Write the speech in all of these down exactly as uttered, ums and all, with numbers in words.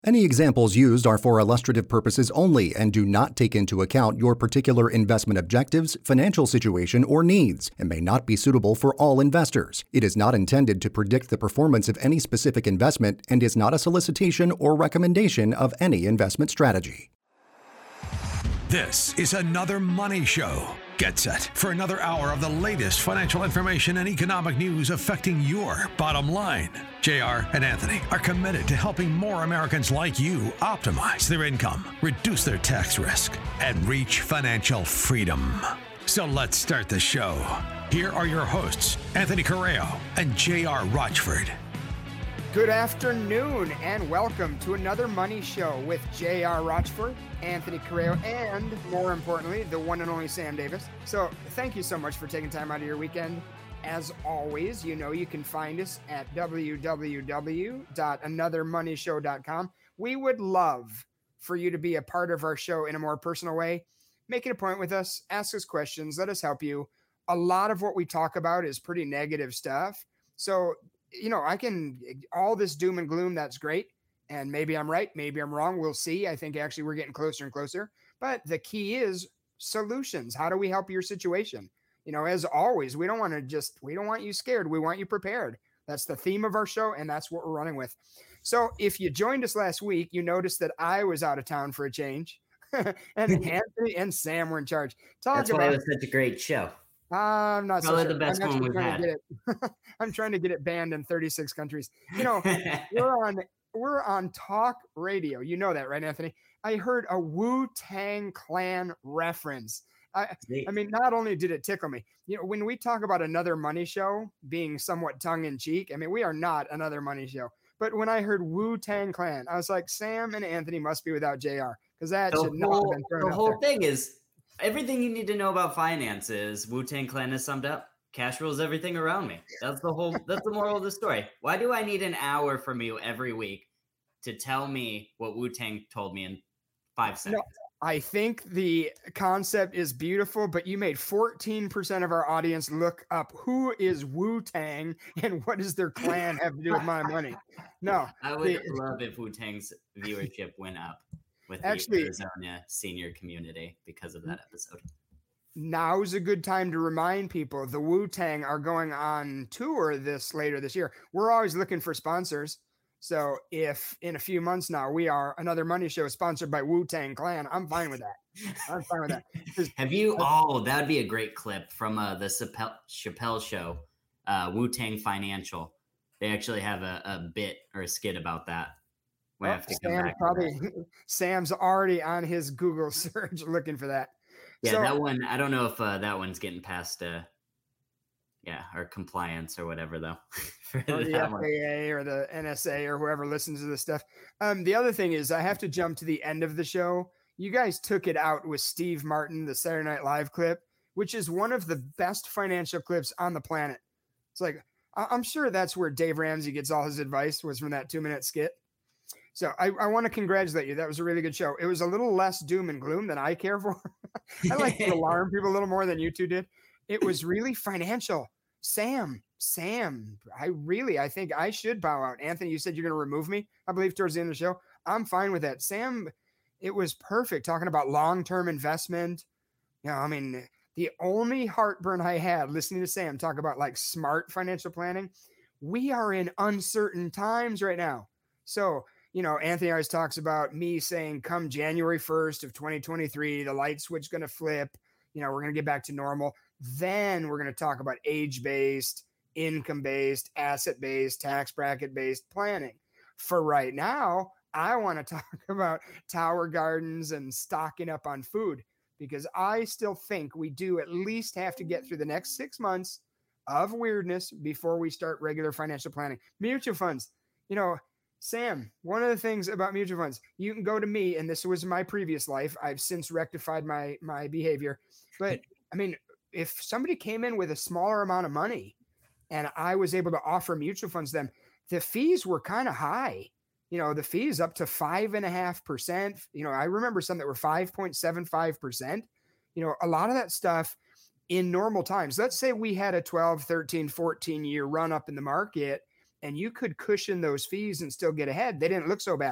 Any examples used are for illustrative purposes only and do not take into account your particular investment objectives, financial situation, or needs, and may not be suitable for all investors. It is not intended to predict the performance of any specific investment and is not a solicitation or recommendation of any investment strategy. This is Another Money Show. Get set for another hour of the latest financial information and economic news affecting your bottom line. J R and Anthony are committed to helping more Americans like you optimize their income, reduce their tax risk, and reach financial freedom. So let's start the show. Here are your hosts, Anthony Correo and J R Rochford. Good afternoon and welcome to another Money Show with J R Rochford, Anthony Correo, and more importantly, the one and only Sam Davis. So thank you so much for taking time out of your weekend. As always, you know you can find us at w w w dot another money show dot com. We would love for you to be a part of our show in a more personal way. Make an appointment with us, ask us questions, let us help you. A lot of what we talk about is pretty negative stuff. So you know, I can, all this doom and gloom, that's great. And maybe I'm right. Maybe I'm wrong. We'll see. I think actually we're getting closer and closer. But the key is solutions. How do we help your situation? You know, as always, we don't want to just, we don't want you scared. We want you prepared. That's the theme of our show. And that's what we're running with. So if you joined us last week, you noticed that I was out of town for a change. and Anthony and Sam were in charge. Talk that's about, why it was such a great show. I'm not Probably so sure. the best I'm one we've trying had. to get it. I'm trying to get it banned in thirty-six countries. You know, we're on we're on talk radio. You know that, right, Anthony? I heard a Wu-Tang Clan reference. I, I mean, not only did it tickle me, you know, when we talk about Another Money Show being somewhat tongue in cheek, I mean, we are not Another Money Show. But when I heard Wu-Tang Clan, I was like, Sam and Anthony must be without J R because that the should not whole, have been thrown The out whole there. thing is everything you need to know about finances. Wu-Tang Clan is summed up. Cash rules everything around me. That's the whole. That's the moral of the story. Why do I need an hour from you every week to tell me what Wu-Tang told me in five seconds? No, I think the concept is beautiful, but you made fourteen percent of our audience look up who is Wu-Tang and what does their clan have to do with my money. No, I would the, love if Wu-Tang's viewership went up with actually, the Arizona senior community because of that episode. Now's a good time to remind people the Wu-Tang are going on tour this later this year. We're always looking for sponsors. So if in a few months now we are Another Money Show sponsored by Wu-Tang Clan, I'm fine with that. I'm fine with that. Have you? Oh, that'd be a great clip from uh, the Chappelle, Chappelle show, uh, Wu-Tang Financial. They actually have a, a bit or a skit about that. We oh, have to come Sam back. probably, Sam's already on his Google search looking for that. Yeah, so, that one. I don't know if uh, that one's getting past, uh, yeah, or compliance or whatever though. for or the F A A or the N S A or whoever listens to this stuff. Um, the other thing is I have to jump to the end of the show. You guys took it out with Steve Martin, the Saturday Night Live clip, which is one of the best financial clips on the planet. It's like, I- I'm sure that's where Dave Ramsey gets all his advice was from that two minute skit. So I, I want to congratulate you. That was a really good show. It was a little less doom and gloom than I care for. I like to alarm people a little more than you two did. It was really financial. Sam, Sam, I really, I think I should bow out. Anthony, you said you're going to remove me, I believe, towards the end of the show. I'm fine with that. Sam, it was perfect talking about long-term investment. You know, I mean, the only heartburn I had listening to Sam talk about like smart financial planning, we are in uncertain times right now. So, you know, Anthony always talks about me saying come January first of twenty twenty-three, the light switch going to flip. You know, we're going to get back to normal. Then we're going to talk about age-based, income-based, asset-based, tax bracket-based planning. For right now, I want to talk about Tower Gardens and stocking up on food because I still think we do at least have to get through the next six months of weirdness before we start regular financial planning. Mutual funds, you know, Sam, one of the things about mutual funds, you can go to me, and this was my previous life. I've since rectified my my behavior. But, I mean, if somebody came in with a smaller amount of money and I was able to offer mutual funds to them, the fees were kind of high. You know, the fees up to five point five percent. You know, I remember some that were five point seven five percent. You know, a lot of that stuff in normal times. Let's say we had a twelve, thirteen, fourteen year run up in the market, and you could cushion those fees and still get ahead. They didn't look so bad.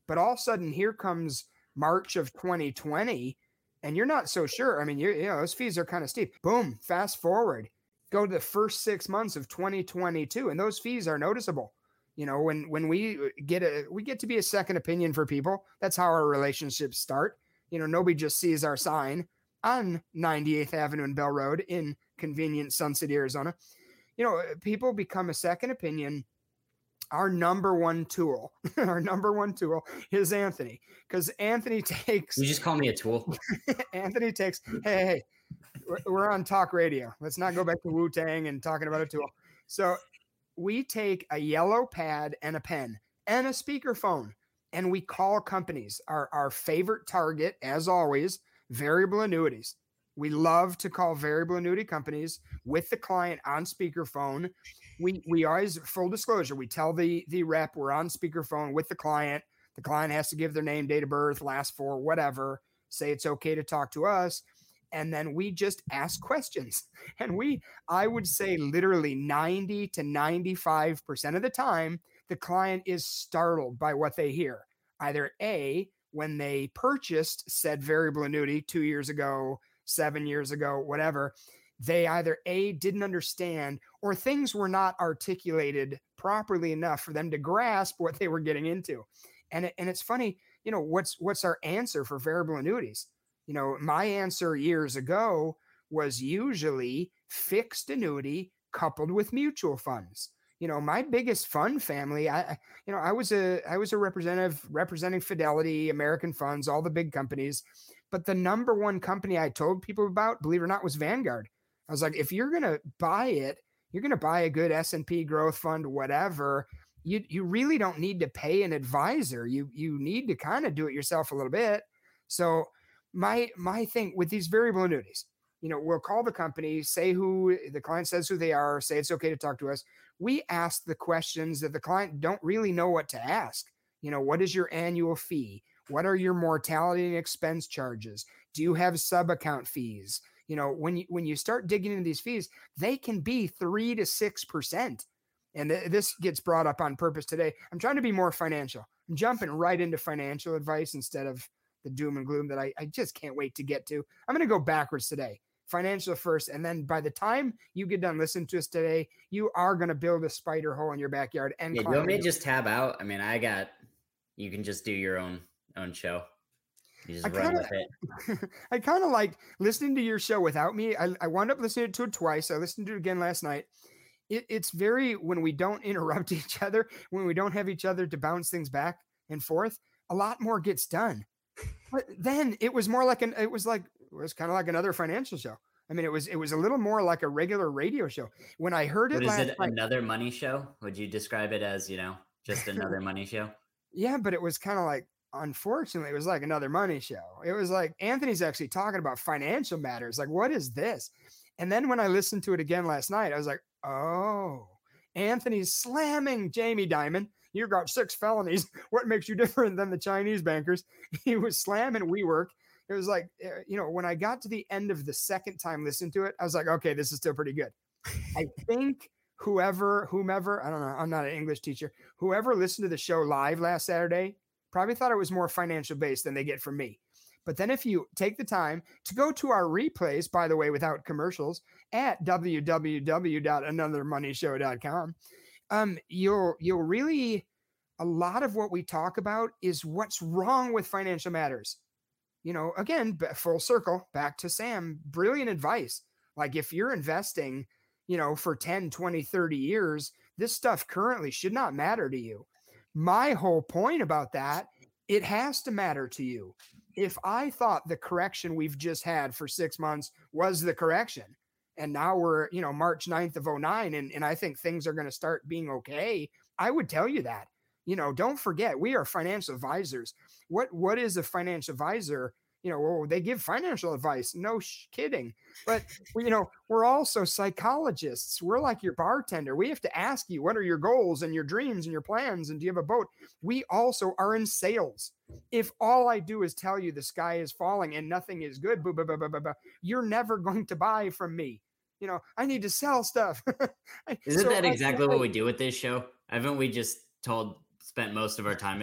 But all of a sudden, here comes March of twenty twenty, and you're not so sure. I mean, you're, you know, those fees are kind of steep. Boom, fast forward, go to the first six months of twenty twenty-two, and those fees are noticeable. You know, when when we get a we get to be a second opinion for people. That's how our relationships start. You know, nobody just sees our sign on ninety-eighth Avenue and Bell Road in convenient Sun City, Arizona. You know, people become a second opinion. Our number one tool, our number one tool is Anthony, because Anthony takes. You just call me a tool. Anthony takes. Hey, hey, we're, we're on talk radio. Let's not go back to Wu-Tang and talking about a tool. So we take a yellow pad and a pen and a speakerphone, and we call companies. Our, our favorite target, as always, variable annuities. We love to call variable annuity companies with the client on speakerphone. We we always, full disclosure, we tell the, the rep we're on speakerphone with the client. The client has to give their name, date of birth, last four, whatever, say it's okay to talk to us. And then we just ask questions. And we, I would say literally ninety to ninety-five percent of the time, the client is startled by what they hear. Either A, when they purchased said variable annuity two years ago, seven years ago, whatever, they either A, didn't understand, or things were not articulated properly enough for them to grasp what they were getting into. And, it, and it's funny, you know, what's, what's our answer for variable annuities? You know, my answer years ago was usually fixed annuity coupled with mutual funds. You know, my biggest fund family, I, you know, I was a, I was a representative representing Fidelity, American Funds, all the big companies. But the number one company I told people about, believe it or not, was Vanguard. I was like, if you're going to buy it, you're going to buy a good S and P growth fund, whatever. You, you really don't need to pay an advisor. You, you need to kind of do it yourself a little bit. So my, my thing with these variable annuities, you know, we'll call the company, say who the client says who they are, say it's okay to talk to us. We ask the questions that the client don't really know what to ask. You know, what is your annual fee? What are your mortality and expense charges? Do you have sub account fees? You know, when you, when you start digging into these fees, they can be three to six percent. And th- this gets brought up on purpose today. I'm trying to be more financial. I'm jumping right into financial advice instead of the doom and gloom that I, I just can't wait to get to. I'm going to go backwards today. Financial first. And then by the time you get done listening to us today, you are going to build a spider hole in your backyard. And yeah, do you want me to just tab out? I mean, I got, you can just do your own own show. You just I run kinda, with it. I kind of like listening to your show without me. I, I wound up listening to it twice. I listened to it again last night. It, it's very, when we don't interrupt each other, when we don't have each other to bounce things back and forth, a lot more gets done. But then it was more like an, it was like, it was kind of like another financial show. I mean, it was, it was a little more like a regular radio show. When I heard it, But is last it night, another money show? Would you describe it as, you know, just another money show? Yeah, but it was kind of like, unfortunately, it was like another money show. It was like Anthony's actually talking about financial matters. Like, what is this? And then when I listened to it again last night, I was like, oh, Anthony's slamming Jamie Dimon. You got six felonies. What makes you different than the Chinese bankers? He was slamming WeWork. It was like, you know, when I got to the end of the second time listening to it, I was like, okay, this is still pretty good. I think whoever, whomever, I don't know, I'm not an English teacher, whoever listened to the show live last Saturday probably thought it was more financial based than they get from me. But then if you take the time to go to our replays, by the way, without commercials, at w w w dot another money show dot com, um, you'll, you'll really, a lot of what we talk about is what's wrong with financial matters. You know, again, full circle, back to Sam, brilliant advice. Like if you're investing, you know, for ten, twenty, thirty years, this stuff currently should not matter to you. My whole point about that, it has to matter to you. If I thought the correction we've just had for six months was the correction, and now we're, you know, March ninth of oh nine, and, and I think things are going to start being okay, I would tell you that. You know, don't forget, we are financial advisors. What What is a financial advisor? You know, well, they give financial advice. No sh- kidding. But, you know, we're also psychologists. We're like your bartender. We have to ask you, what are your goals and your dreams and your plans? And do you have a boat? We also are in sales. If all I do is tell you the sky is falling and nothing is good, blah, blah, blah, blah, blah, blah, you're never going to buy from me. You know, I need to sell stuff. Isn't So that I- exactly what we do with this show? Haven't we just told, spent most of our time, you're like,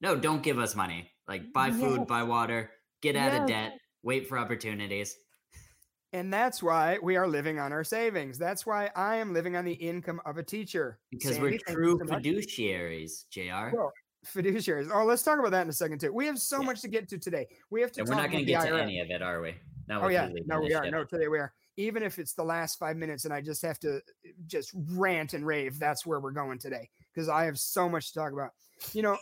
No, don't give us money. Like buy food, Yes. buy water, get out Yes. of debt, wait for opportunities. And that's why we are living on our savings. That's why I am living on the income of a teacher. Because Sandy, we're thank you true so much. fiduciaries, J R. Well, fiduciaries. Oh, let's talk about that in a second too. We have so Yeah. much to get to today. We have to And talk we're not going about to the get to I R S. any of it, are we? No, Oh with yeah, you leading no, this we are. ship. No, today we are. Even if it's the last five minutes and I just have to just rant and rave, that's where we're going today because I have so much to talk about. You know,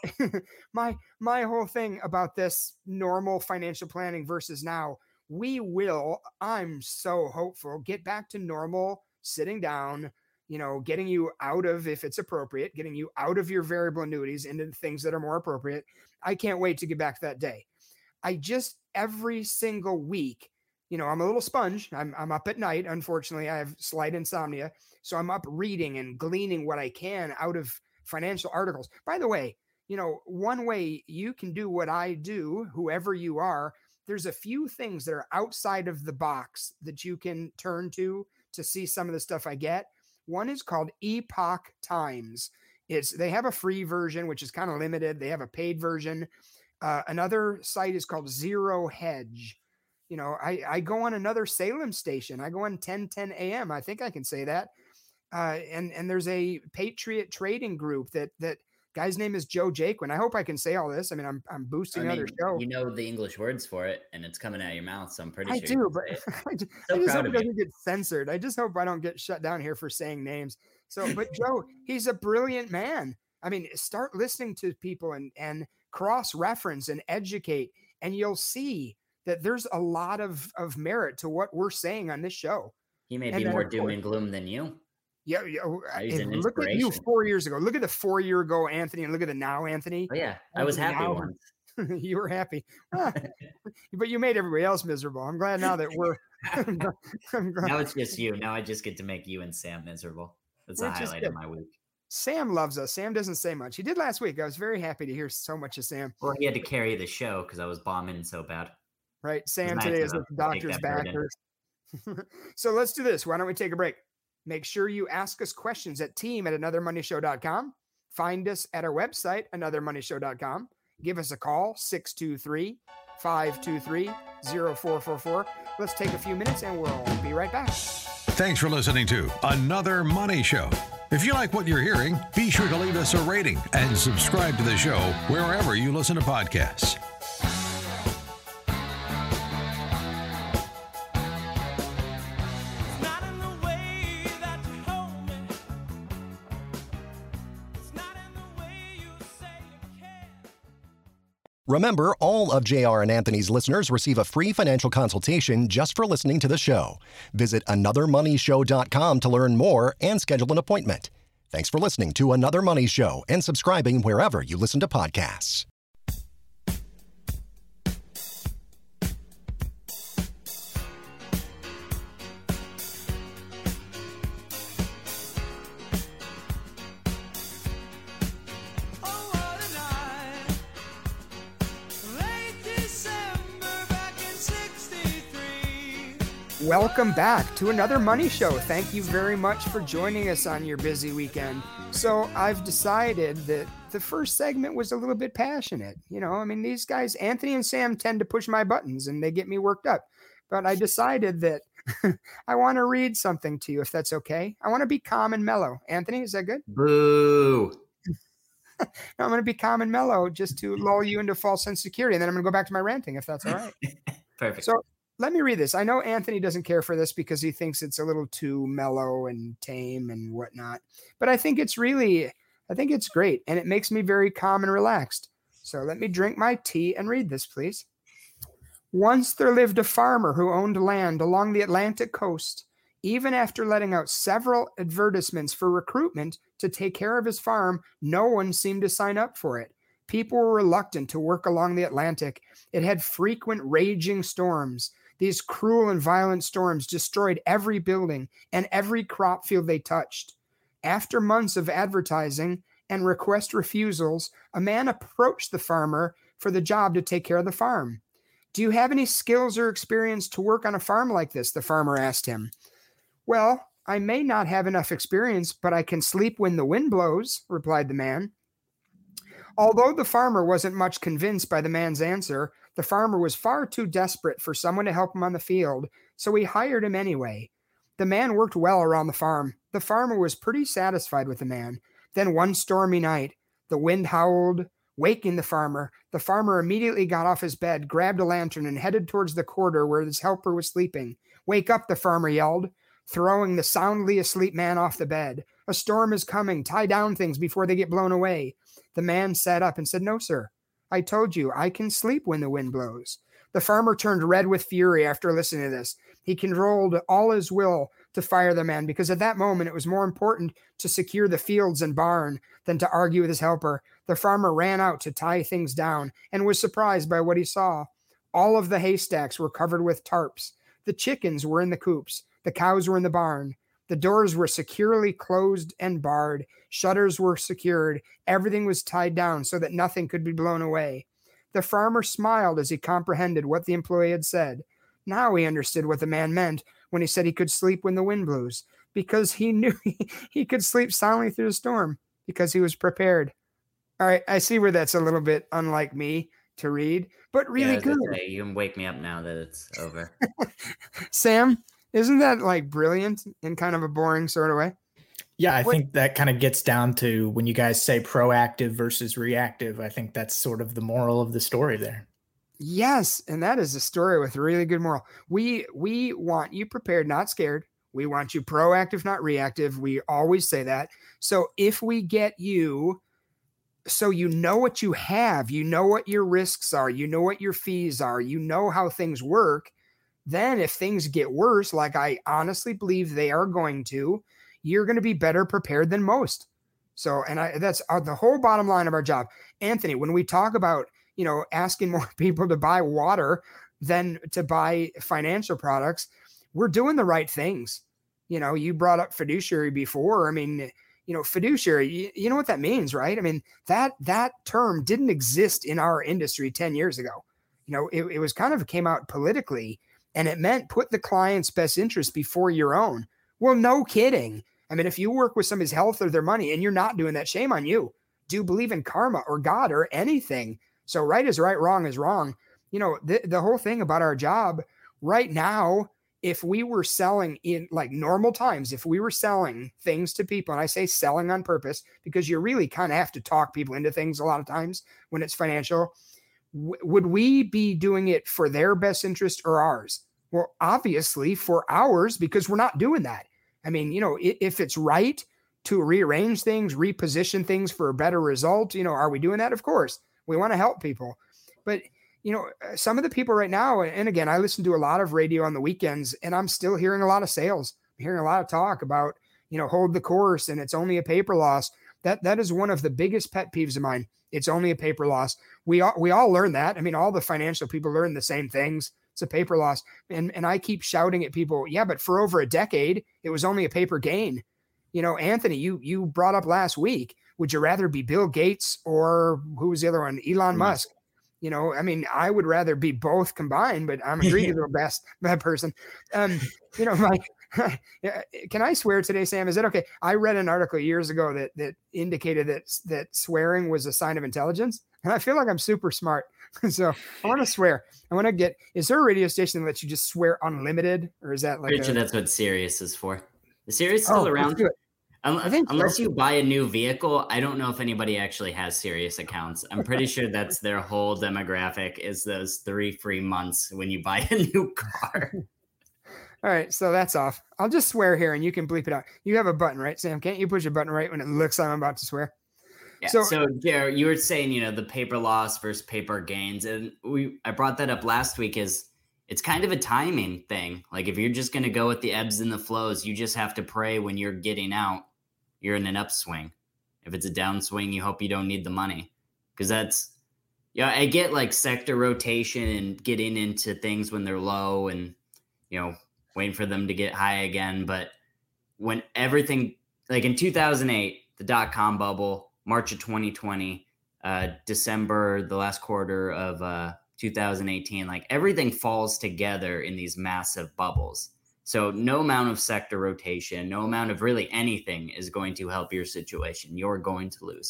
my my whole thing about this normal financial planning versus now, we will, I'm so hopeful, get back to normal, sitting down, you know, getting you out of, if it's appropriate, getting you out of your variable annuities into things that are more appropriate. I can't wait to get back to that day. I just every single week, you know, I'm a little sponge. I'm I'm up at night. Unfortunately, I have slight insomnia. So I'm up reading and gleaning what I can out of financial articles. By the way, you know, one way you can do what I do, whoever you are, there's a few things that are outside of the box that you can turn to to see some of the stuff I get. One is called Epoch Times. It's they have a free version, which is kind of limited. They have a paid version. Uh, another site is called Zero Hedge. You know, I, I go on another Salem station. I go on ten ten a.m. I think I can say that. Uh, and and there's a Patriot Trading Group that that guy's name is Joe Jaquin. I hope I can say all this. I mean, I'm I'm boosting I mean, another show. You know the English words for it, and it's coming out of your mouth, so I'm pretty I sure. do, you but can say it. I just, So I just proud hope it of you. doesn't get censored. I just hope I don't get shut down here for saying names. So, but Joe, he's a brilliant man. I mean, start listening to people and and cross-reference and educate, and you'll see that there's a lot of of merit to what we're saying on this show. He may And be then, more of doom course- and gloom than you. Yeah, yeah. oh, Oh, he's and an look at you inspiration. four years ago. Look at the four year ago Anthony, and look at the now Anthony. Oh yeah, I was Anthony happy now- once. You were happy, Ah, but you made everybody else miserable. I'm glad now that we're. I'm glad- I'm glad- Now it's just you. Now I just get to make you and Sam miserable. That's the Which is highlight of good. my week. Sam loves us. Sam doesn't say much. He did last week. I was very happy to hear so much of Sam. Well, he had to carry the show because I was bombing so bad. Right, Sam nice today of is him at the to take doctor's that back. burden. So let's do this. Why don't we take a break? Make sure you ask us questions at team at another money show dot com. Find us at our website, another money show dot com. Give us a call, six two three, five two three, zero four four four. Let's take a few minutes and we'll be right back. Thanks for listening to Another Money Show. If you like what you're hearing, be sure to leave us a rating and subscribe to the show wherever you listen to podcasts. Not in the way that you hold me. It's not in the way you say you care. Remember, all of J R and Anthony's listeners receive a free financial consultation just for listening to the show. Visit another money show dot com to learn more and schedule an appointment. Thanks for listening to Another Money Show and subscribing wherever you listen to podcasts. Oh, what a night. Late December back in sixty-three. Welcome back to another Money Show. Thank you very much for joining us on your busy weekend. So I've decided that the first segment was a little bit passionate. You know, I mean, these guys, Anthony and Sam, tend to push my buttons and they get me worked up. But I decided that I want to read something to you, if that's okay. I want to be calm and mellow. Anthony, is that good? Boo! No, I'm going to be calm and mellow just to lull you into false sense of security. And then I'm going to go back to my ranting, if that's all right. Perfect. So let me read this. I know Anthony doesn't care for this because he thinks it's a little too mellow and tame and whatnot. But I think it's really, I think it's great. And it makes me very calm and relaxed. So let me drink my tea and read this, please. Once there lived a farmer who owned land along the Atlantic coast. Even after letting out several advertisements for recruitment to take care of his farm, no one seemed to sign up for it. People were reluctant to work along the Atlantic. It had frequent raging storms. These cruel and violent storms destroyed every building and every crop field they touched. After months of advertising and request refusals, a man approached the farmer for the job to take care of the farm. Do you have any skills or experience to work on a farm like this? The farmer asked him. Well, I may not have enough experience, but I can sleep when the wind blows, replied the man. Although the farmer wasn't much convinced by the man's answer, the farmer was far too desperate for someone to help him on the field, so he hired him anyway. The man worked well around the farm. The farmer was pretty satisfied with the man. Then one stormy night, the wind howled, waking the farmer. The farmer immediately got off his bed, grabbed a lantern, and headed towards the quarter where his helper was sleeping. "Wake up," the farmer yelled, throwing the soundly asleep man off the bed. "A storm is coming. Tie down things before they get blown away." The man sat up and said, "No, sir. I told you I can sleep when the wind blows." The farmer turned red with fury after listening to this. He controlled all his will to fire the man because at that moment it was more important to secure the fields and barn than to argue with his helper. The farmer ran out to tie things down and was surprised by what he saw. All of the haystacks were covered with tarps. The chickens were in the coops. The cows were in the barn. The doors were securely closed and barred. Shutters were secured. Everything was tied down so that nothing could be blown away. The farmer smiled as he comprehended what the employee had said. Now he understood what the man meant when he said he could sleep when the wind blows, because he knew he, he could sleep soundly through the storm because he was prepared. All right, I see where that's a little bit unlike me to read, but really Yeah, I was good. gonna say, you can wake me up now that it's over. Sam, isn't that like brilliant in kind of a boring sort of way? Yeah, I What- think that kind of gets down to when you guys say proactive versus reactive. I think that's sort of the moral of the story there. Yes, and that is a story with a really good moral. We we want you prepared, not scared. We want you proactive, not reactive. We always say that. So if we get you, so you know what you have, you know what your risks are, you know what your fees are, you know how things work, then if things get worse, like I honestly believe they are going to, you're going to be better prepared than most. So, and I, that's uh, the whole bottom line of our job. Anthony, when we talk about, you know, asking more people to buy water than to buy financial products, we're doing the right things. You know, you brought up fiduciary before. I mean, you know, fiduciary, you, you know what that means, right? I mean, that, that term didn't exist in our industry ten years ago. You know, it, it was kind of came out politically, and it meant put the client's best interest before your own. Well, no kidding. I mean, if you work with somebody's health or their money and you're not doing that, shame on you. Do you believe in karma or God or anything? So right is right, wrong is wrong. You know, the, the whole thing about our job right now, if we were selling in like normal times, if we were selling things to people, and I say selling on purpose because you really kind of have to talk people into things a lot of times when it's financial, w- would we be doing it for their best interest or ours? Well, obviously for ours, because we're not doing that. I mean, you know, if, if it's right to rearrange things, reposition things for a better result, you know, are we doing that? Of course, we want to help people. But, you know, some of the people right now, and again, I listen to a lot of radio on the weekends, and I'm still hearing a lot of sales. I'm hearing a lot of talk about, you know, hold the course and it's only a paper loss. That that is one of the biggest pet peeves of mine. It's only a paper loss. We all we all learn that. I mean, all the financial people learn the same things. It's a paper loss. And, and I keep shouting at people, yeah, but for over a decade, it was only a paper gain. You know, Anthony, you you brought up last week, would you rather be Bill Gates or who was the other one? Elon Musk. You know, I mean, I would rather be both combined, but I'm a greedy best bad person. Um, you know, my can I swear today, Sam? Is that okay? I read an article years ago that that indicated that that swearing was a sign of intelligence, and I feel like I'm super smart. So I want to swear. I want to get. Is there a radio station that lets you just swear unlimited, or is that like? Pretty sure a, that's what Sirius is for. Is Sirius oh, still let's around? do it. Un- I think so. Unless you buy a new vehicle, I don't know if anybody actually has Sirius accounts. I'm pretty sure that's their whole demographic is those three free months when you buy a new car. All right, so that's off. I'll just swear here, and you can bleep it out. You have a button, right, Sam? Can't you push a button right when it looks like I'm about to swear? Yeah. So- So, Jared, you were saying, you know, the paper loss versus paper gains, and we I brought that up last week. Is it's kind of a timing thing. Like if you're just going to go with the ebbs and the flows, you just have to pray when you're getting out, you're in an upswing. If it's a downswing, you hope you don't need the money, because that's yeah. I get like sector rotation and getting into things when they're low, and you know, waiting for them to get high again. But when everything, like in two thousand eight, the dot-com bubble, March of twenty twenty, uh, December, the last quarter of uh, two thousand eighteen, like everything falls together in these massive bubbles. So no amount of sector rotation, no amount of really anything is going to help your situation. You're going to lose.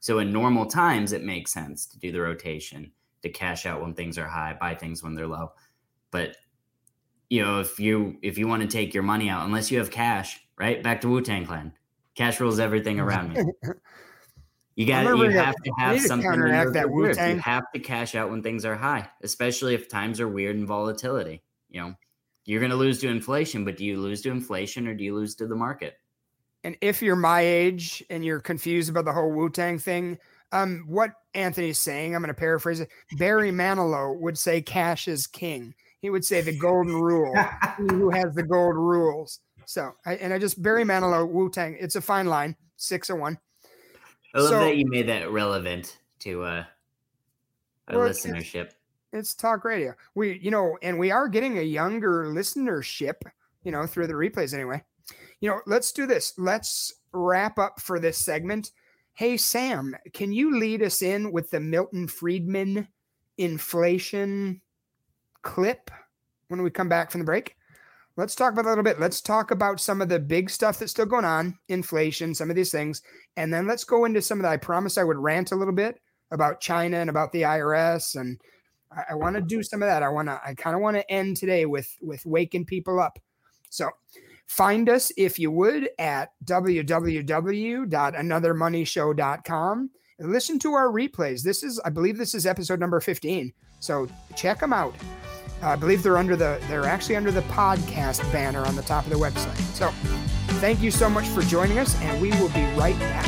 So in normal times, it makes sense to do the rotation, to cash out when things are high, buy things when they're low. But you know, if you if you want to take your money out, unless you have cash, right? Back to Wu-Tang Clan. Cash rules everything around me. You got you have to have something in your that reserves. Wu-Tang. You have to cash out when things are high, especially if times are weird and volatility. You know, you're going to lose to inflation, but do you lose to inflation or do you lose to the market? And if you're my age and you're confused about the whole Wu-Tang thing, um, what Anthony's saying, I'm going to paraphrase it. Barry Manilow would say cash is king. He would say the golden rule. He who has the gold rules. So, I, and I just, Barry Manilow, Wu-Tang, it's a fine line, six oh one. I love So- that you made that relevant to uh, our Well, it's- listenership. It's talk radio. We, you know, and we are getting a younger listenership, you know, through the replays anyway. You know, let's do this. Let's wrap up for this segment. Hey, Sam, can you lead us in with the Milton Friedman inflation clip when we come back from the break? Let's talk about that a little bit. Let's talk about some of the big stuff that's still going on, inflation, some of these things. And then let's go into some of the, I promised I would rant a little bit about China and about the I R S. And I, I want to do some of that. I want to, I kind of want to end today with, with waking people up. So find us, if you would, at w w w dot another money show dot com and listen to our replays. This is, I believe this is episode number fifteen. So check them out. I believe they're under the, they're actually under the podcast banner on the top of the website. So thank you so much for joining us, and we will be right back.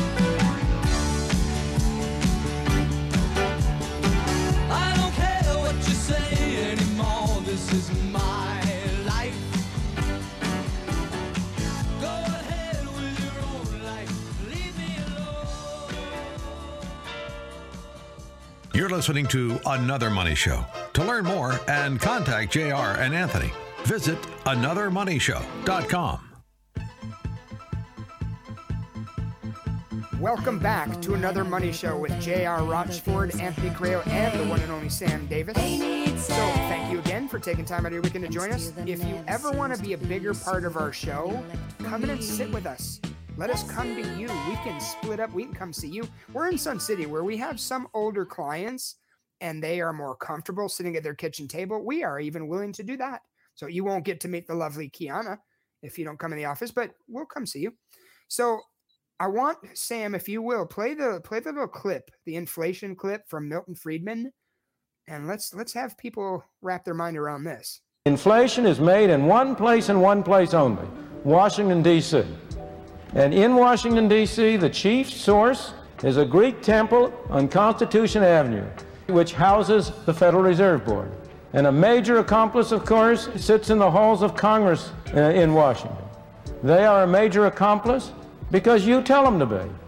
I don't care what you say anymore. This is my life. Go ahead with your own life. Leave me alone. You're listening to Another Money Show. To learn more and contact J R and Anthony, visit another money show dot com. Welcome back to another Money Show with J R. Rochford, Anthony Correo, and the one and only Sam Davis. So thank you again for taking time out of your weekend to join us. If you ever want to be a bigger part of our show, come in and sit with us. Let us come to you. We can split up. We can come see you. We're in Sun City, where we have some older clients and they are more comfortable sitting at their kitchen table. We are even willing to do that. So you won't get to meet the lovely Kiana if you don't come in the office, but we'll come see you. So I want, Sam, if you will, play the play the little clip, the inflation clip from Milton Friedman, and let's let's have people wrap their mind around this. Inflation is made in one place and one place only, Washington, D C And in Washington, D C, the chief source is a Greek temple on Constitution Avenue, which houses the Federal Reserve Board. And a major accomplice, of course, sits in the halls of Congress uh, in Washington. They are a major accomplice because you tell them to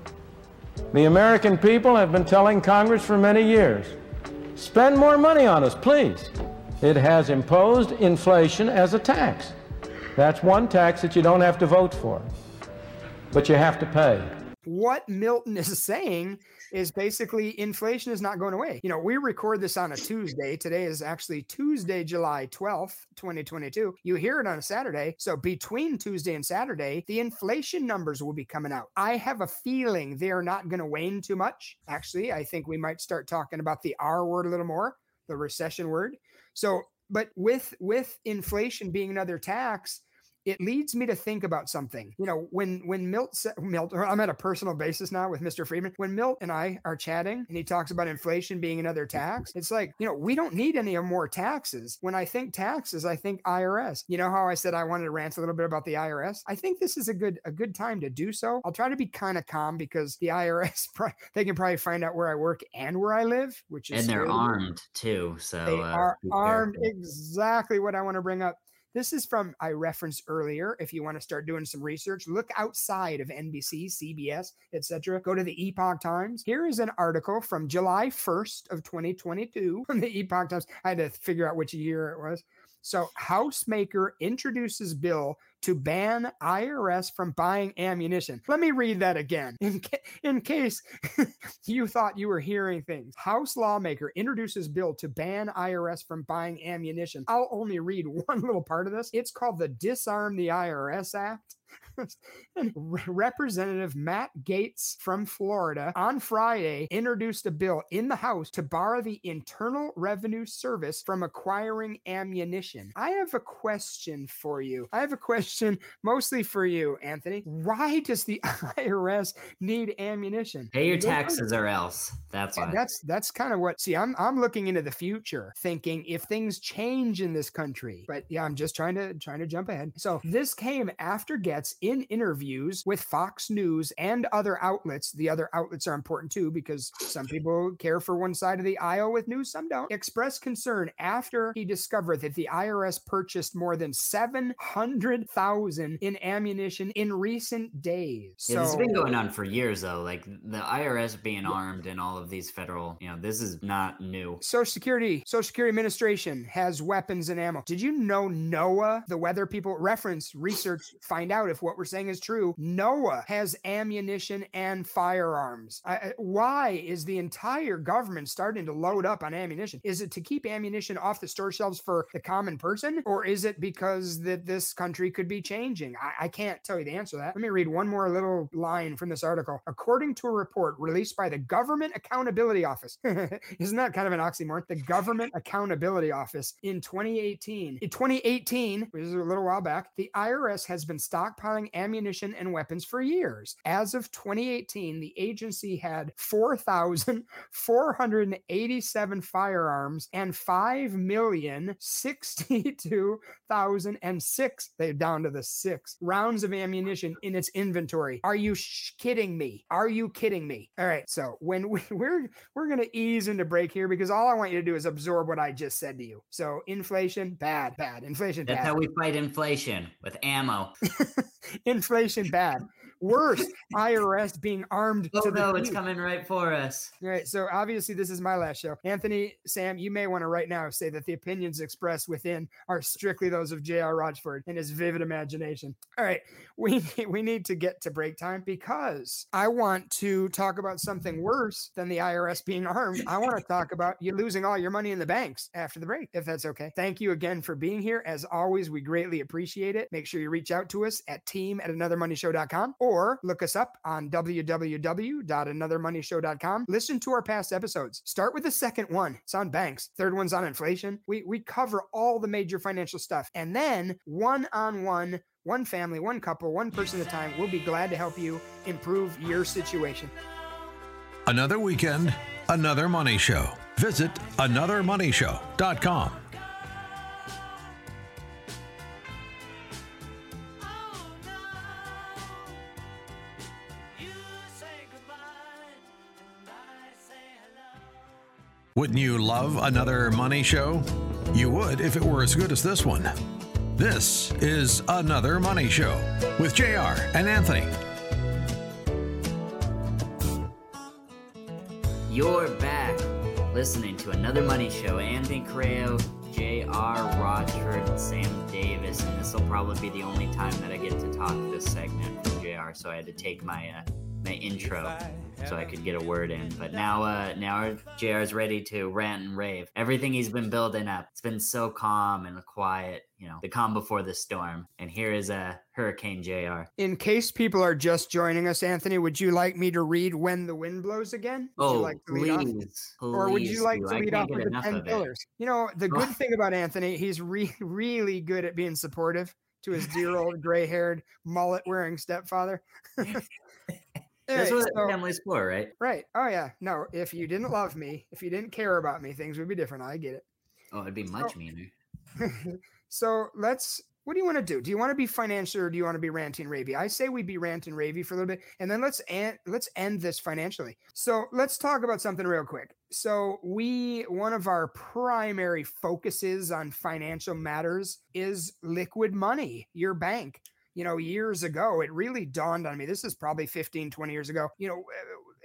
be. The American people have been telling Congress for many years, spend more money on us, please. It has imposed inflation as a tax. That's one tax that you don't have to vote for, but you have to pay. What Milton is saying is basically inflation is not going away. You know, we record this on a Tuesday. Today is actually Tuesday, July twelfth, twenty twenty-two. You hear it on a Saturday. So between Tuesday and Saturday, the inflation numbers will be coming out. I have a feeling they are not going to wane too much. Actually, I think we might start talking about the R word a little more, the recession word. So, but with, with inflation being another tax, it leads me to think about something. You know, when when Milt, sa- Milt, or I'm at a personal basis now with Mister Friedman. When Milt and I are chatting and he talks about inflation being another tax, it's like, you know, we don't need any more taxes. When I think taxes, I think I R S. You know how I said I wanted to rant a little bit about the I R S? I think this is a good a good time to do so. I'll try to be kind of calm because the I R S, pro- they can probably find out where I work and where I live, which is And they're scary. armed too. So They uh, are be armed. careful. Exactly what I want to bring up. This is from, I referenced earlier. If you want to start doing some research, look outside of N B C, C B S, et cetera. Go to the Epoch Times. Here is an article from July first of twenty twenty-two from the Epoch Times. I had to figure out which year it was. So, Housemaker introduces bill to ban I R S from buying ammunition. Let me read that again in, ca- in case you thought you were hearing things. House lawmaker introduces bill to ban I R S from buying ammunition. I'll only read one little part of this. It's called the Disarm the I R S Act. And Representative Matt Gaetz from Florida on Friday introduced a bill in the House to bar the Internal Revenue Service from acquiring ammunition. I have a question for you. I have a question mostly for you, Anthony. Why does the I R S need ammunition? Pay your taxes or else. That's why. That's that's kind of what. See, I'm I'm looking into the future, thinking if things change in this country. But yeah, I'm just trying to trying to jump ahead. So this came after Gaetz, in interviews with Fox News and other outlets. The other outlets are important too, because some people care for one side of the aisle with news, some don't. Expressed concern after he discovered that the I R S purchased more than seven hundred thousand in ammunition in recent days. So, yeah, this has been going on for years, though. Like the I R S being armed and all of these federal, you know, this is not new. Social Security, Social Security Administration has weapons and ammo. Did you know NOAA, the weather people, reference, research, find out if what we're saying is true? NOAA has ammunition and firearms. I, why is the entire government starting to load up on ammunition? Is it to keep ammunition off the store shelves for the common person? Or is it because that this country could be changing? I, I can't tell you the answer to that. Let me read one more little line from this article. According to a report released by the Government Accountability Office, isn't that kind of an oxymoron? The Government Accountability Office in twenty eighteen. In twenty eighteen, which is a little while back, the I R S has been stockpiling ammunition and weapons for years. As of twenty eighteen, the agency had four thousand four hundred eighty-seven firearms and five million sixty-two thousand six, they're down to the six, rounds of ammunition in its inventory. Are you sh- kidding me? Are you kidding me? All right, so when we, we're we're going to ease into break here, because all I want you to do is absorb what I just said to you. So inflation, bad, bad. Inflation, That's bad. how we fight inflation, with ammo. Inflation, bad. Worse, I R S being armed Oh to the no, it's teeth. coming right for us. All right, so obviously this is my last show. Anthony, Sam, you may want to right now say that the opinions expressed within are strictly those of J R. Rochford and his vivid imagination. All right, we we need to get to break time, because I want to talk about something worse than the I R S being armed. I want to talk about you losing all your money in the banks after the break, if that's okay. Thank you again for being here. As always, we greatly appreciate it. Make sure you reach out to us at team at another money show dot com, or look us up on w w w dot another money show dot com. Listen to our past episodes. Start with the second one. It's on banks. Third one's on inflation. We we cover all the major financial stuff. And then one-on-one, one family, one couple, one person at a time, we'll be glad to help you improve your situation. Another weekend, another money show. Visit another money show dot com. Wouldn't you love another money show? You would if it were as good as this one. This is Another Money Show with J R and Anthony. You're back listening to Another Money Show. Anthony Correo, J R. Rochford, and Sam Davis. And this will probably be the only time that I get to talk this segment from J R. So I had to take my uh, my intro so I could get a word in. But now uh, now J R is ready to rant and rave. Everything he's been building up. It's been so calm and quiet, you know, the calm before the storm. And here is a uh, Hurricane J R. In case people are just joining us, Anthony, would you like me to read When the Wind Blows Again? Would oh, you like to lead please, off? Or would you please like do. to I lead can't off get with the enough ten of it. pillars? You know, the good thing about Anthony, he's re- really good at being supportive to his dear old gray-haired, mullet-wearing stepfather. That's Hey, what so- family's for, right? Right. Oh, yeah. No, if you didn't love me, if you didn't care about me, things would be different. I get it. Oh, it'd be much meaner. So let's, what do you want to do? Do you want to be financial, or do you want to be ranting ravey? I say we be ranting ravey for a little bit, and then let's end, let's end this financially. So let's talk about something real quick. So we, one of our primary focuses on financial matters is liquid money, your bank. You know, years ago, it really dawned on me. This is probably fifteen, twenty years ago. You know,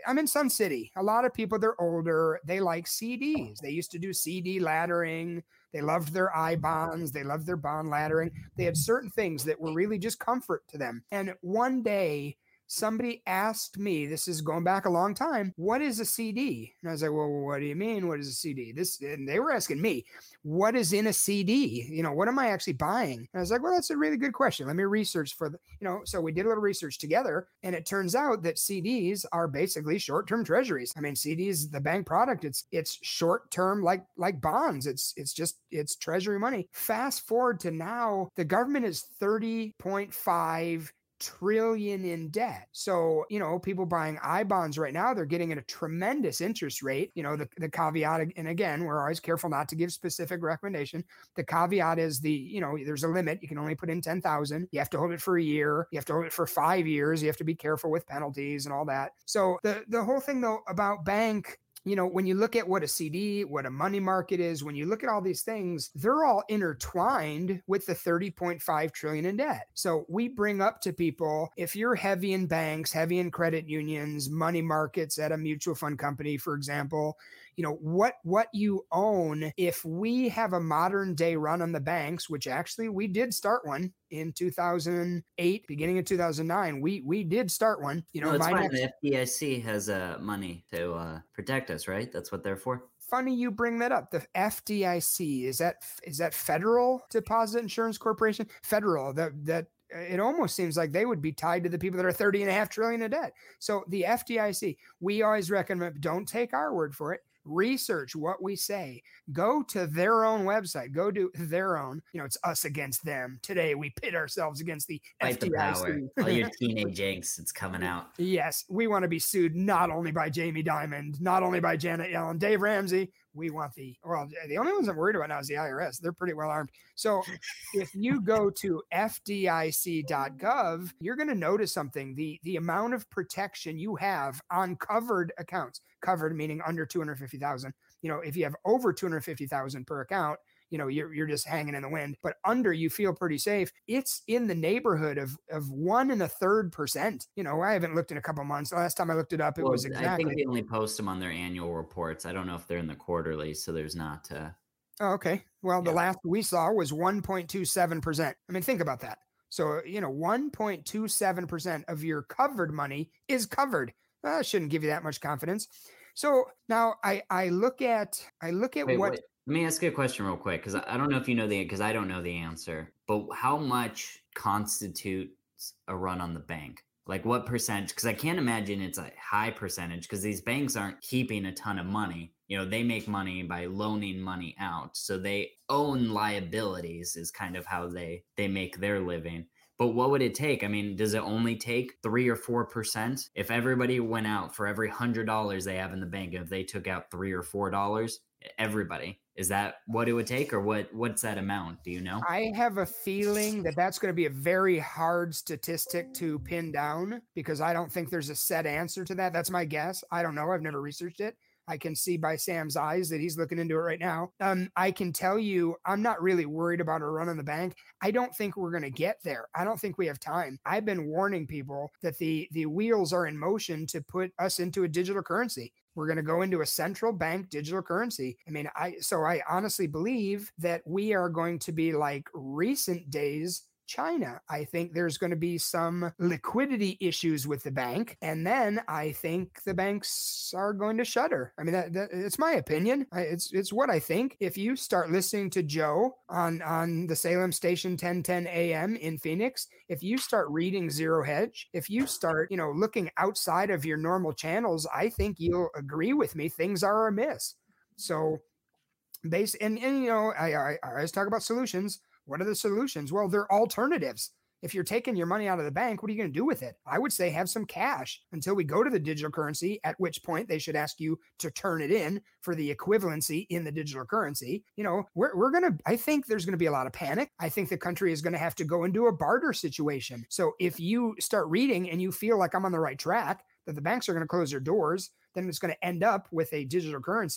I'm in Sun City. A lot of people, they're older. They like C Ds. They used to do C D laddering. They loved their I bonds. They loved their bond laddering. They had certain things that were really just comfort to them. And one day, somebody asked me, this is going back a long time, what is a C D? And I was like, well, what do you mean? What is a C D? This, and they were asking me, what is in a C D? You know, what am I actually buying? And I was like, well, that's a really good question. Let me research for the, you know, so we did a little research together, and it turns out that C Ds are basically short-term treasuries. I mean, C Ds, the bank product, it's, it's short-term, like, like bonds. It's, it's just, it's treasury money. Fast forward to now, the government is thirty point five trillion in debt. So, you know, people buying I bonds right now, they're getting at a tremendous interest rate. You know, the, the caveat, and again, we're always careful not to give specific recommendation. The caveat is the, you know, there's a limit. You can only put in ten thousand. You have to hold it for a year. You have to hold it for five years. You have to be careful with penalties and all that. So the, the whole thing though about bank, you know, when you look at what a C D, what a money market is, when you look at all these things, they're all intertwined with the thirty point five trillion in debt. So we bring up to people, if you're heavy in banks, heavy in credit unions, money markets at a mutual fund company, for example, you know, what, what you own, if we have a modern day run on the banks, which actually we did start one in two thousand eight, beginning of two thousand nine, we we did start one. You know, no, it's my fine. next, The F D I C has uh, money to uh, protect us, right? That's what they're for. Funny you bring that up. The F D I C, is that is that Federal Deposit Insurance Corporation? Federal, that that it almost seems like they would be tied to the people that are thirty and a half trillion in debt. So the F D I C, we always recommend, don't take our word for it. Research what we say. Go to their own website. Go to their own. You know, it's us against them. Today we pit ourselves against the Fight F D I C. the power. All your teenage angst, it's coming out. Yes, we want to be sued not only by Jamie Dimon, not only by Janet Yellen, Dave Ramsey. We want the, well, the only ones I'm worried about now is the I R S. They're pretty well armed. So if you go to F D I C dot gov, you're going to notice something. The, the amount of protection you have on covered accounts, covered meaning under two hundred fifty thousand. You know, if you have over two hundred fifty thousand per account, you know, you're, you're just hanging in the wind, but under you feel pretty safe. It's in the neighborhood of, of one and a third percent. You know, I haven't looked in a couple months. The last time I looked it up, it well, was exactly. I think they only post them on their annual reports. I don't know if they're in the quarterly, so there's not. Uh, oh, okay. Well, yeah. The last we saw was one point two seven percent. I mean, think about that. So, you know, one point two seven percent of your covered money is covered. That shouldn't give you that much confidence. So now I, I look at, I look at wait, what. wait. Let me ask you a question real quick, because I don't know if you know the, because I don't know the answer, but how much constitutes a run on the bank? Like what percentage? Because I can't imagine it's a high percentage, because these banks aren't keeping a ton of money. You know, they make money by loaning money out. So they own liabilities is kind of how they, they make their living. But what would it take? I mean, does it only take three or four percent? If everybody went out for every hundred dollars they have in the bank, if they took out three or four dollars, everybody, is that what it would take, or what? What's that amount? Do you know? I have a feeling that that's going to be a very hard statistic to pin down, because I don't think there's a set answer to that. That's my guess. I don't know. I've never researched it. I can see by Sam's eyes that he's looking into it right now. Um, I can tell you, I'm not really worried about a run on the bank. I don't think we're going to get there. I don't think we have time. I've been warning people that the, the wheels are in motion to put us into a digital currency. We're going to go into a central bank digital currency. I mean, I, so I honestly believe that we are going to be like recent days China. I think there's going to be some liquidity issues with the bank. And then I think the banks are going to shutter. I mean, that, that it's my opinion. I, it's it's what I think. If you start listening to Joe on, on the Salem station ten ten A M in Phoenix, if you start reading Zero Hedge, if you start, you know, looking outside of your normal channels, I think you'll agree with me. Things are amiss. So base and, and you know, I, I, I always talk about solutions. What are the solutions? Well, they're alternatives. If you're taking your money out of the bank, what are you going to do with it? I would say have some cash until we go to the digital currency, at which point they should ask you to turn it in for the equivalency in the digital currency. You know, we're, we're going to, I think there's going to be a lot of panic. I think the country is going to have to go into a barter situation. So if you start reading and you feel like I'm on the right track, that the banks are going to close their doors, then it's going to end up with a digital currency.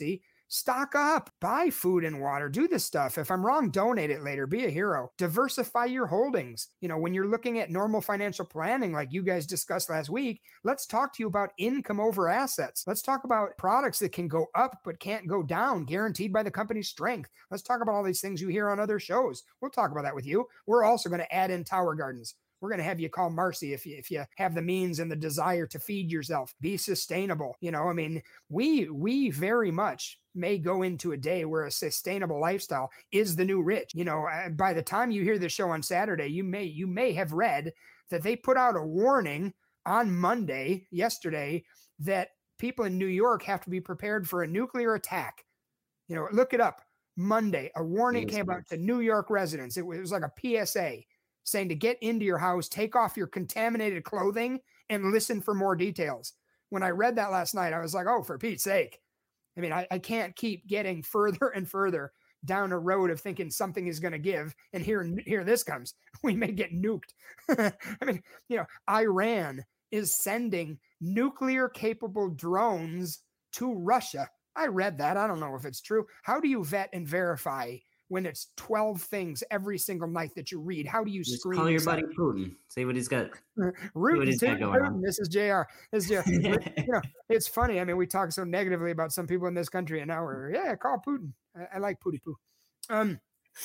Stock up, buy food and water, do this stuff. If I'm wrong, donate it later, be a hero, diversify your holdings. You know, when you're looking at normal financial planning, like you guys discussed last week, let's talk to you about income over assets. Let's talk about products that can go up, but can't go down, guaranteed by the company's strength. Let's talk about all these things you hear on other shows. We'll talk about that with you. We're also going to add in Tower Gardens. We're going to have you call Marcy if you, if you have the means and the desire to feed yourself, be sustainable. You know, I mean, we, we very much may go into a day where a sustainable lifestyle is the new rich. You know, by the time you hear the show on Saturday, you may, you may have read that they put out a warning on Monday, yesterday, that people in New York have to be prepared for a nuclear attack. You know, look it up. Monday, a warning yes, came out to New York residents. It was, it was like a P S A saying to get into your house, take off your contaminated clothing, and listen for more details. When I read that last night, I was like, oh, for Pete's sake. I mean, I, I can't keep getting further and further down a road of thinking something is going to give. And here, here this comes. We may get nuked. I mean, you know, Iran is sending nuclear capable drones to Russia. I read that. I don't know if it's true. How do you vet and verify when it's twelve things every single night that you read? How do you Just screen? Call your buddy Putin. See what he's got. Root he's got going on. This is J R. This is J R. You know, it's funny. I mean, we talk so negatively about some people in this country, and now we're yeah, call Putin. I, I like Pooty Poo. Um,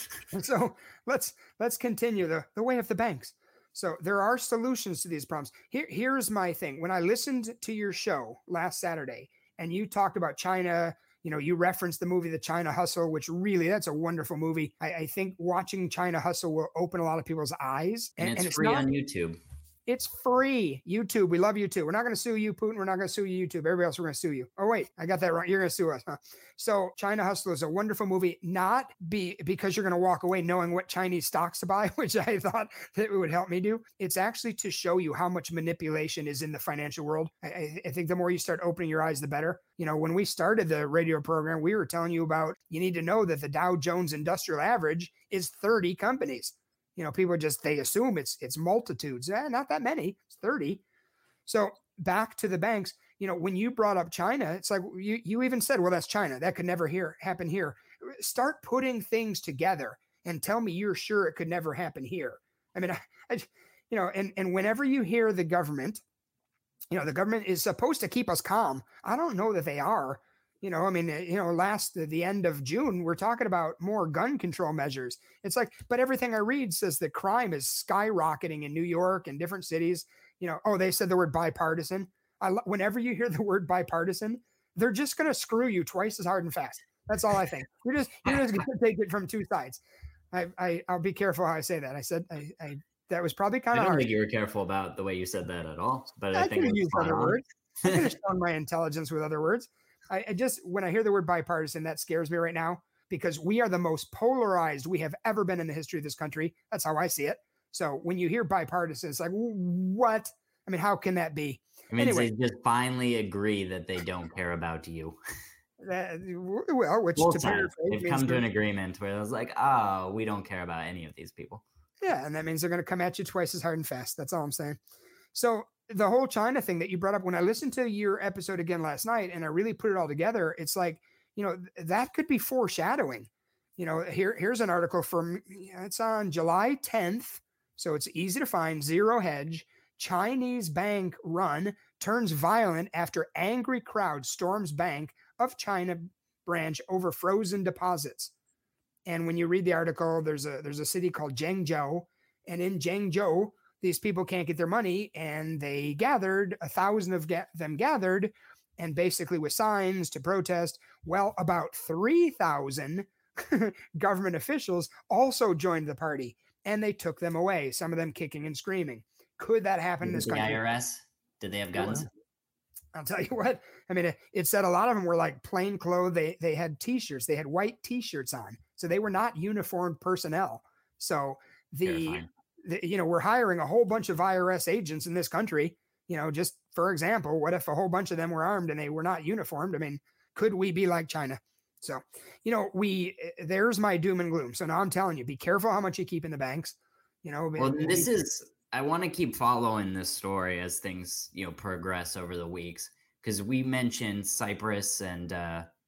so let's let's continue the the way of the banks. So there are solutions to these problems. Here, here's my thing. When I listened to your show last Saturday, and you talked about China. You know, you referenced the movie, The China Hustle, which really, that's a wonderful movie. I, I think watching China Hustle will open a lot of people's eyes. And, and it's, it's free not, on YouTube. It's free. YouTube. We love you too. We're not going to sue you, Putin. We're not going to sue you, YouTube. Everybody else, we're going to sue you. Oh, wait, I got that wrong. You're going to sue us, huh? So China Hustle is a wonderful movie, not be because you're going to walk away knowing what Chinese stocks to buy, which I thought that it would help me do. It's actually to show you how much manipulation is in the financial world. I, I think the more you start opening your eyes, the better. You know, when we started the radio program, we were telling you about, you need to know that the Dow Jones Industrial Average is thirty companies. You know, people just, they assume it's, it's multitudes. Eh, not that many, it's thirty. So back to the banks, you know, when you brought up China, it's like, you, you even said, well, that's China. That could never here happen here. Start putting things together and tell me you're sure it could never happen here. I mean, I, I you know, and, and whenever you hear the government, you know, the government is supposed to keep us calm. I don't know that they are. You know, I mean, you know, last the end of June, we're talking about more gun control measures. It's like, but everything I read says that crime is skyrocketing in New York and different cities. You know, oh, they said the word bipartisan. I, whenever you hear the word bipartisan, they're just going to screw you twice as hard and fast. That's all I think. You're just you're just going to take it from two sides. I, I I'll be careful how I say that. I said I, I that was probably kind of. I don't hard. think you were careful about the way you said that at all. But I, I think could use other words. I could have shown my intelligence with other words. I, I just, when I hear the word bipartisan, that scares me right now because we are the most polarized we have ever been in the history of this country. That's how I see it. So when you hear bipartisan, it's like, what? I mean, how can that be? I mean, anyway, they just finally agree that they don't care about you. That, well, which Both to sides, they've come to an agreement where it was like, oh, we don't care about any of these people. Yeah, and that means they're going to come at you twice as hard and fast. That's all I'm saying. So the whole China thing that you brought up, when I listened to your episode again last night and I really put it all together, it's like, you know, that could be foreshadowing. You know, here, here's an article from, it's on July tenth. So it's easy to find. Zero Hedge. Chinese bank run turns violent after angry crowd storms Bank of China branch over frozen deposits. And when you read the article, there's a there's a city called Zhengzhou, and in Zhengzhou, these people can't get their money, and they gathered, a thousand of ga- them gathered, and basically with signs to protest. Well, about three thousand government officials also joined the party, and they took them away, some of them kicking and screaming. Could that happen in this country? The I R S? Did they have guns? I'll tell you what. I mean, it, it said a lot of them were like plain clothes. They they had T-shirts. They had white T-shirts on, so they were not uniformed personnel. So the, the you know we're hiring a whole bunch of I R S agents in this country. You know, just for example, what if a whole bunch of them were armed and they were not uniformed? I mean, could we be like China? So, you know, we there's my doom and gloom. So now I'm telling you, be careful how much you keep in the banks. You know, well, we, this is. I want to keep following this story as things, you know, progress over the weeks, because we mentioned Cyprus and uh,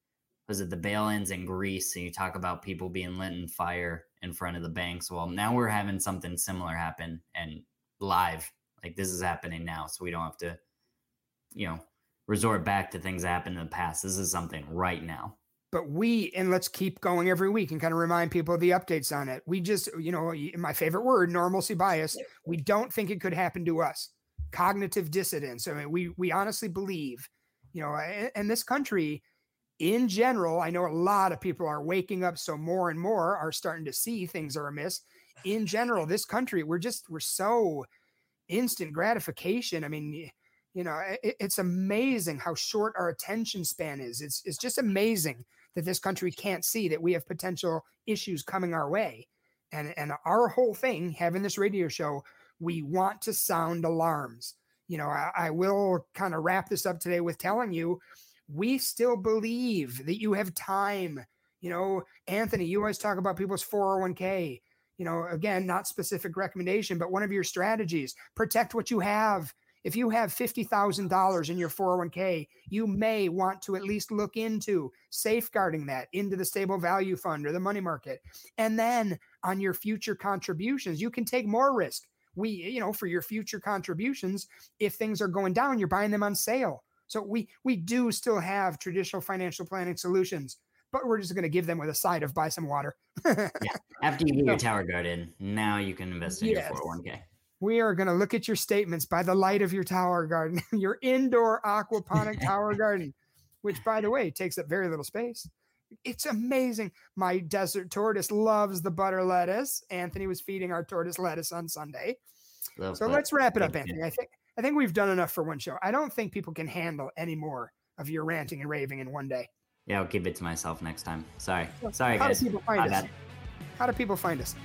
was it the bail-ins in Greece? And you talk about people being lit in fire in front of the banks. Well, now we're having something similar happen and live. Like this is happening now. So we don't have to, you know, resort back to things that happened in the past. This is something right now. But we, and let's keep going every week and kind of remind people of the updates on it. We just, you know, my favorite word, normalcy bias. We don't think it could happen to us. Cognitive dissonance. I mean, we, we honestly believe, you know, and this country in general, I know a lot of people are waking up. So more and more are starting to see things are amiss. In general, this country, we're just, we're so instant gratification. I mean, you know, it, it's amazing how short our attention span is. It's, it's just amazing that this country can't see that we have potential issues coming our way. And, and our whole thing, having this radio show, we want to sound alarms. You know, I, I will kind of wrap this up today with telling you, we still believe that you have time. You know, Anthony, you always talk about people's four oh one k. You know, again, not specific recommendation, but one of your strategies, protect what you have. If you have fifty thousand dollars in your four oh one k, you may want to at least look into safeguarding that into the stable value fund or the money market. And then on your future contributions, you can take more risk. We, you know, for your future contributions, if things are going down, you're buying them on sale. So we we do still have traditional financial planning solutions, but we're just going to give them with a side of buy some water. Yeah. After you get your tower guard in, now you can invest in yes. your four oh one k. We are going to look at your statements by the light of your tower garden, your indoor aquaponic tower garden, which, by the way, takes up very little space. It's amazing. My desert tortoise loves the butter lettuce. Anthony was feeding our tortoise lettuce on Sunday. Love so that. Let's wrap it up, Anthony. I think I think we've done enough for one show. I don't think people can handle any more of your ranting and raving in one day. Yeah, I'll keep it to myself next time. Sorry. Sorry, How guys. do people find My us? bad. How do people find us?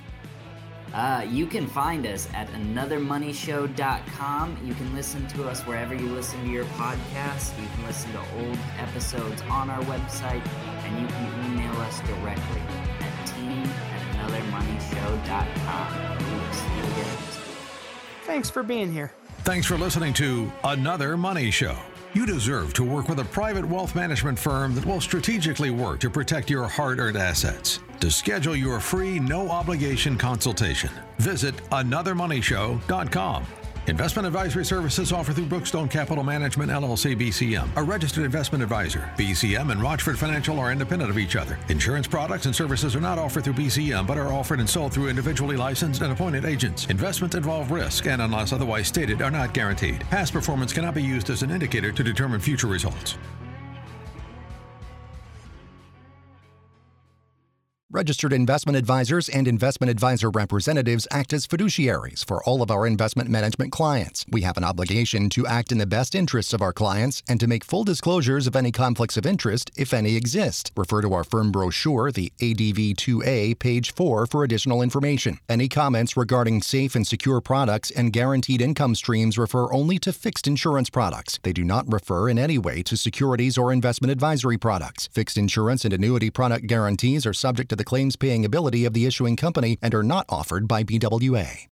Uh, you can find us at another money show dot com. You can listen to us wherever you listen to your podcast. You can listen to old episodes on our website, and you can email us directly at team at another money show dot com. Oops, you'll get it. Thanks for being here. Thanks for listening to Another Money Show. You deserve to work with a private wealth management firm that will strategically work to protect your hard-earned assets. To schedule your free, no-obligation consultation, visit another money show dot com. Investment advisory services offered through Brookstone Capital Management, L L C, B C M, a registered investment advisor. B C M and Rochford Financial are independent of each other. Insurance products and services are not offered through B C M, but are offered and sold through individually licensed and appointed agents. Investments involve risk and, unless otherwise stated, are not guaranteed. Past performance cannot be used as an indicator to determine future results. Registered investment advisors and investment advisor representatives act as fiduciaries for all of our investment management clients. We have an obligation to act in the best interests of our clients and to make full disclosures of any conflicts of interest, if any exist. Refer to our firm brochure, the A D V two A, page four, for additional information. Any comments regarding safe and secure products and guaranteed income streams refer only to fixed insurance products. They do not refer in any way to securities or investment advisory products. Fixed insurance and annuity product guarantees are subject to the claims paying ability of the issuing company and are not offered by B W A.